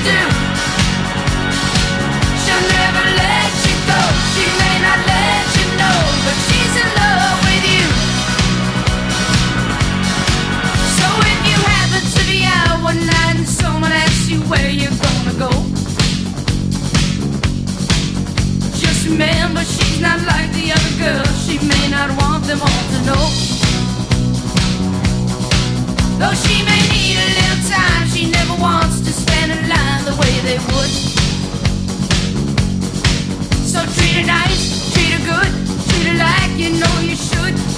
do. She'll never let you go. She may not let you know, but she's in love with you. So if you happen to be out one night and someone asks you where you're gonna go, just remember she's not like the other girls. She may not want them all to know. Though she may need a little time, she never wants to stand in line the way they would. So treat her nice, treat her good, treat her like you know you should.